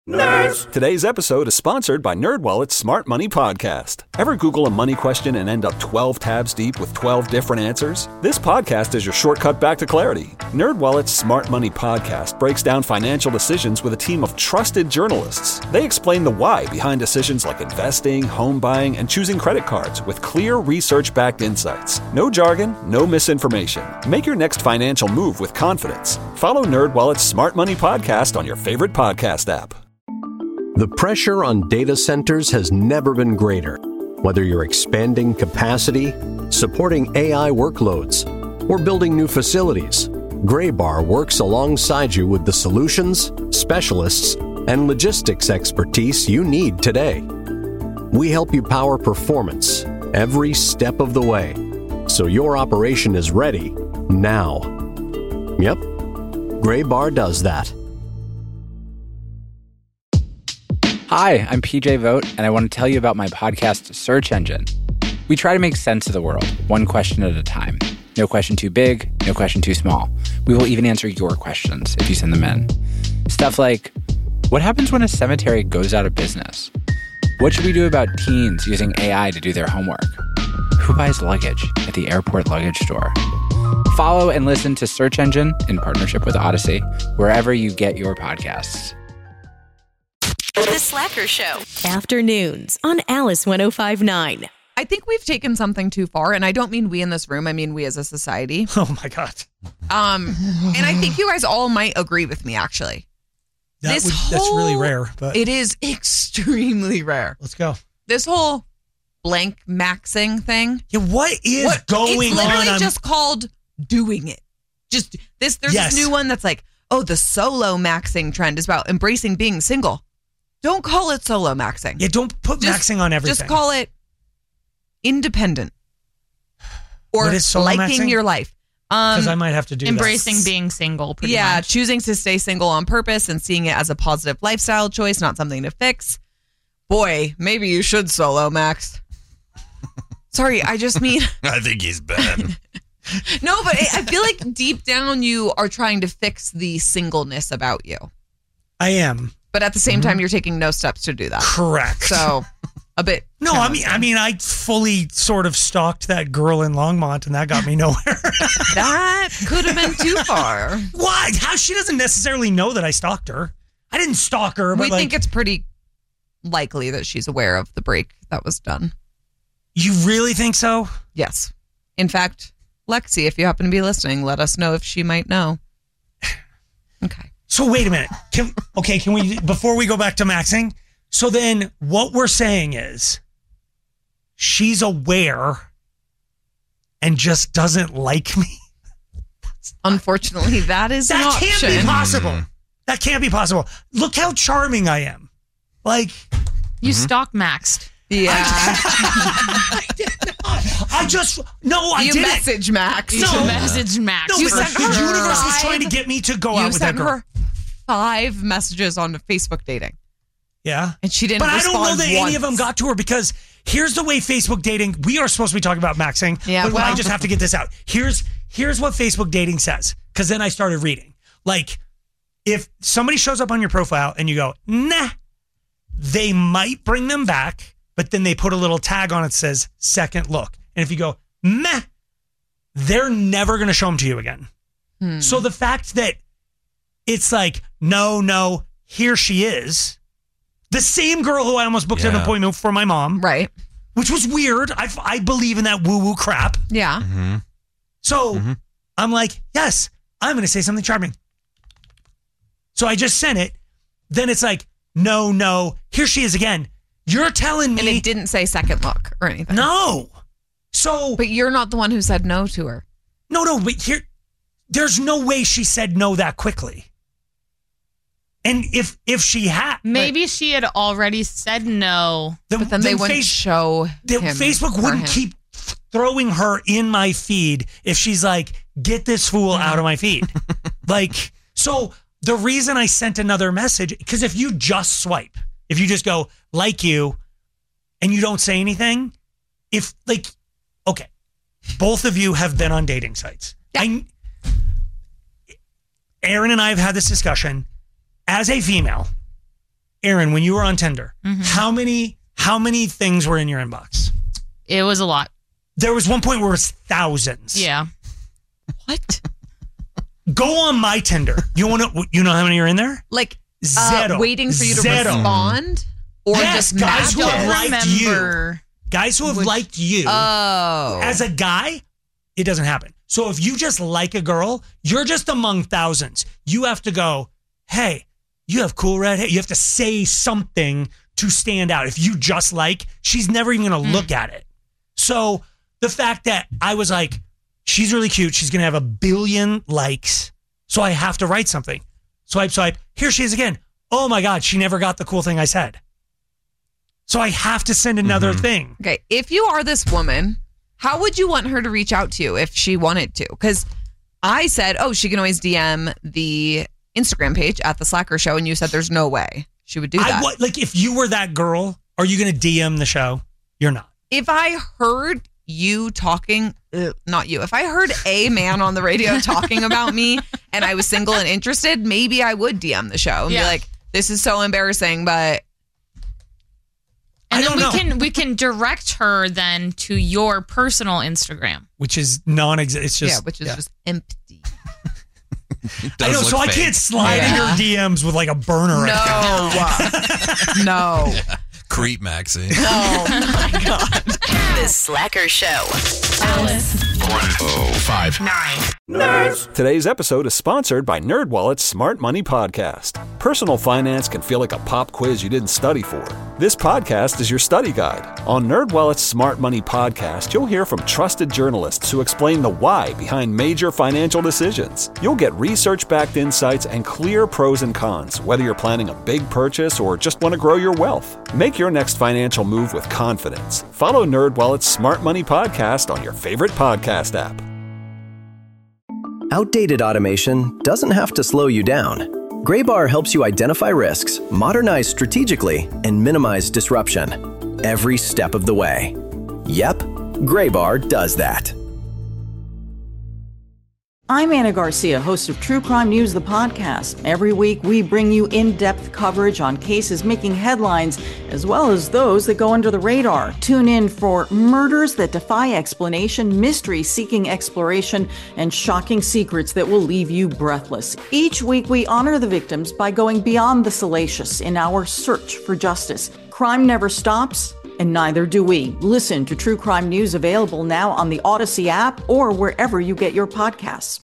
Nerds! Today's episode is sponsored by NerdWallet's Smart Money Podcast. Ever Google a money question and end up 12 tabs deep with 12 different answers? This podcast is your shortcut back to clarity. NerdWallet's Smart Money Podcast breaks down financial decisions with a team of trusted journalists. They explain the why behind decisions like investing, home buying, and choosing credit cards with clear research-backed insights. No jargon, no misinformation. Make your next financial move with confidence. Follow NerdWallet's Smart Money Podcast on your favorite podcast app. The pressure on data centers has never been greater. Whether you're expanding capacity, supporting AI workloads, or building new facilities, Graybar works alongside you with the solutions, specialists, and logistics expertise you need today. We help you power performance every step of the way, so your operation is ready now. Yep, Graybar does that. Hi, I'm PJ Vogt, and I want to tell you about my podcast, Search Engine. We try to make sense of the world, one question at a time. No question too big, no question too small. We will even answer your questions if you send them in. Stuff like, what happens when a cemetery goes out of business? What should we do about teens using AI to do their homework? Who buys luggage at the airport luggage store? Follow and listen to Search Engine in partnership with Odyssey, wherever you get your podcasts. The Slacker Show. Afternoons on Alice 105.9. I think we've taken something too far, and I don't mean we in this room. I mean we as a society. Oh, my God. And I think you guys all might agree with me, actually. That's really rare. But it is extremely rare. Let's go. This whole blank maxing thing. Yeah, what is going on? It's literally just called doing it. Just this. There's this new one that's like, oh, the solo maxing trend is about embracing being single. Don't call it solo maxing. Yeah, don't put maxing on everything. Just call it independent. Or what is solo liking maxing? Your life. Because I might have to do embracing that. being single, pretty much. Choosing to stay single on purpose and seeing it as a positive lifestyle choice, not something to fix. Boy, maybe you should solo max. Sorry, I just mean... I think he's bad. No, but I feel like deep down you are trying to fix the singleness about you. I am. But at the same time, you're taking no steps to do that. Correct. So, a bit. No, I mean, I fully sort of stalked that girl in Longmont, and that got me nowhere. That could have been too far. Why? How? She doesn't necessarily know that I stalked her. I didn't stalk her. But we think it's pretty likely that she's aware of the break that was done. You really think so? Yes. In fact, Lexi, if you happen to be listening, let us know if she might know. Okay. So wait a minute. Can we, before we go back to maxing, so then what we're saying is she's aware and just doesn't like me? Unfortunately, that is an option. That can't be possible. That can't be possible. Look how charming I am. Like. You stalk maxed. Yeah. I did not. You message Max. You message Max. No, the universe was trying to get me to go out with that girl. You sent her 5 messages on Facebook dating. Yeah. And she didn't respond. But I don't know that once. any of them got to her, because here's the way Facebook dating, we are supposed to be talking about maxing, but I just have to get this out. Here's what Facebook dating says, because then I started reading. Like, if somebody shows up on your profile and you go, nah, they might bring them back, but then they put a little tag on it that says second look. And if you go, meh, they're never going to show them to you again. So the fact that it's like, no, here she is. The same girl who I almost booked an appointment for my mom. Right. Which was weird. I believe in that woo-woo crap. Yeah. Mm-hmm. So I'm like, yes, I'm going to say something charming. So I just sent it. Then it's like, no, here she is again. You're telling me. And it didn't say second look or anything. No. So. But you're not the one who said no to her. No, but there's no way she said no that quickly. And if she had. Maybe she had already said no. But then they wouldn't show him. Facebook wouldn't keep throwing her in my feed if she's like, get this fool out of my feed. Like, so the reason I sent another message, because if you just swipe, if you just go, like you, and you don't say anything, okay, both of you have been on dating sites. Yeah. Aaron and I have had this discussion. As a female, Aaron, when you were on Tinder, how many things were in your inbox? It was a lot. There was one point where it was thousands. Yeah. What? Go on my Tinder. You know how many are in there? Like zero. Waiting for you to respond, or yes, just guys who have liked you. Remember. Guys who have liked you. Oh. As a guy, it doesn't happen. So if you just like a girl, you're just among thousands. You have to go, hey, you have cool red hair. You have to say something to stand out. If you just like, she's never even going to look at it. So the fact that I was like, she's really cute. She's going to have 1 billion likes. So I have to write something. Swipe. Here she is again. Oh my God, she never got the cool thing I said. So I have to send another thing. Okay, if you are this woman, how would you want her to reach out to you if she wanted to? Because I said, she can always DM the Instagram page at The Slacker Show, and you said there's no way she would do that. Like, if you were that girl, are you going to DM the show? You're not. If I heard you talking, not you, if I heard a man on the radio talking about me and I was single and interested, maybe I would DM the show and be like, this is so embarrassing, but... And then we can direct her then to your personal Instagram, which is non-existent. It's just just empty. I know, so I can't slide in your DMs with like a burner. No. Creep Maxie. Oh my God. The Slacker Show. Alice. 1059. Nerds. Today's episode is sponsored by NerdWallet's Smart Money Podcast. Personal finance can feel like a pop quiz you didn't study for. This podcast is your study guide. On NerdWallet's Smart Money Podcast, you'll hear from trusted journalists who explain the why behind major financial decisions. You'll get research-backed insights and clear pros and cons, whether you're planning a big purchase or just want to grow your wealth. Make your next financial move with confidence. Follow NerdWallet's Smart Money Podcast on your favorite podcast app. Outdated automation doesn't have to slow you down. Graybar helps you identify risks, modernize strategically, and minimize disruption every step of the way. Yep, Graybar does that. I'm Anna Garcia, host of True Crime News, the podcast. Every week, we bring you in-depth coverage on cases making headlines, as well as those that go under the radar. Tune in for murders that defy explanation, mysteries seeking exploration, and shocking secrets that will leave you breathless. Each week, we honor the victims by going beyond the salacious in our search for justice. Crime never stops, and neither do we. Listen to True Crime News, available now on the Odyssey app or wherever you get your podcasts.